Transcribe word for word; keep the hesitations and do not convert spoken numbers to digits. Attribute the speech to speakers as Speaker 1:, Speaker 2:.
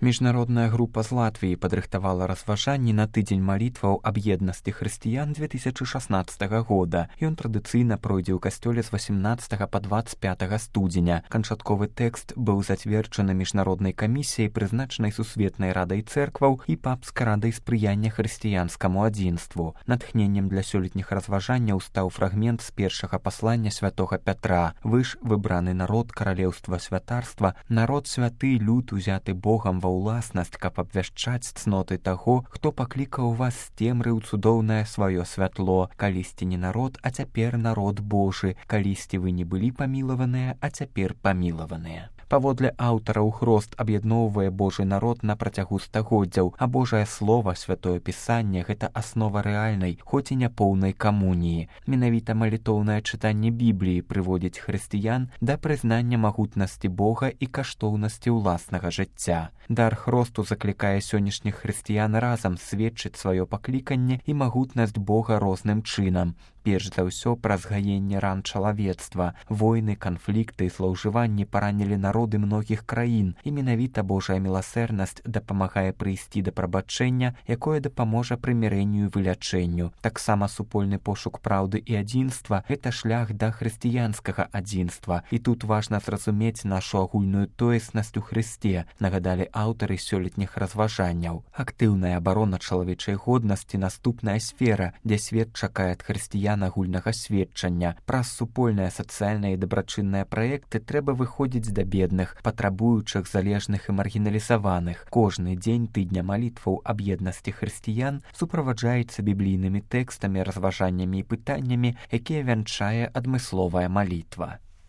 Speaker 1: Міжнародная група з Латвіі падрыхтавала разважанні на тыдзень малітваў аб еднасці хрысціян две тысячы шаснаццатага года. Ён традыцыйна пройдзе ў касцёле з васемнаццатага па дваццаць пятага студзеня. Канчатковы тэкст быў зацверджаны міжнароднай камісіяй, прызначанай Сусветнай радай цэркваў і папскай радай спрыяння хрысціянскаму адзінству. Натхненнем для сёлетніх разважанняў стаў фрагмент з першага паслання святога Пятра. «Вы ж выбраны народ каралеўства святарства, народ святы, люд узяты Богам ва ўласнасць, каб абвяшчаць цноты таго, хто паклікаў вас з цемры ў цудоўнае сваё святло. Калісьці не народ, а цяпер народ Божы. Калісьці вы не былі памілаваныя, а цяпер памілаваныя». Паводле аўтараў, хрост аб'ядноўвае Божы народ на працягу стагоддзяў, а Божае Слова, святое Пісанне – гэта аснова рэальнай, хоць і няпоўнай камуніі. Менавіта малітоўнае чытанне Бібліі прыводзіць хрысціян да прызнання магутнасці Бога і каштоўнасці ўласнага жыцця. Дар хросту заклікае сённяшніх хрысціян разам сведчыць сваё пакліканне і магутнасць Бога розным чынам. Перш за ўсё праз гаенне ран чалавецтва. Войны, канфлікты і злоўжыванні паранілі народы многіх краін, і менавіта Божая міласэрнасць дапамагае прыйсці да прабачэння, якое дапаможа прымірэнню і вылячэнню. Таксама супольны пошук праўды і адзінства – гэта шлях да хрысціянскага адзінства. І тут важна зразумець нашу агульную тоеснасць у Хрысце, нагадалі аўтары сёлетніх разважанняў. Актыўная абарона чалавечай годнасці – наступная сфера, дзе свет чакае ад хрысціян агульнага сведчання. Праз супольныя сацыяльныя і дабрачынныя праекты трэба выходзіць да бедных, патрабуючых, залежных і маргіналізаваных. Кожны дзень тыдня малітваў аб еднасці хрысціян суправаджаецца біблійнымі тэкстамі, разважаннямі і пытаннямі, якія вянчае адмысловая малітва.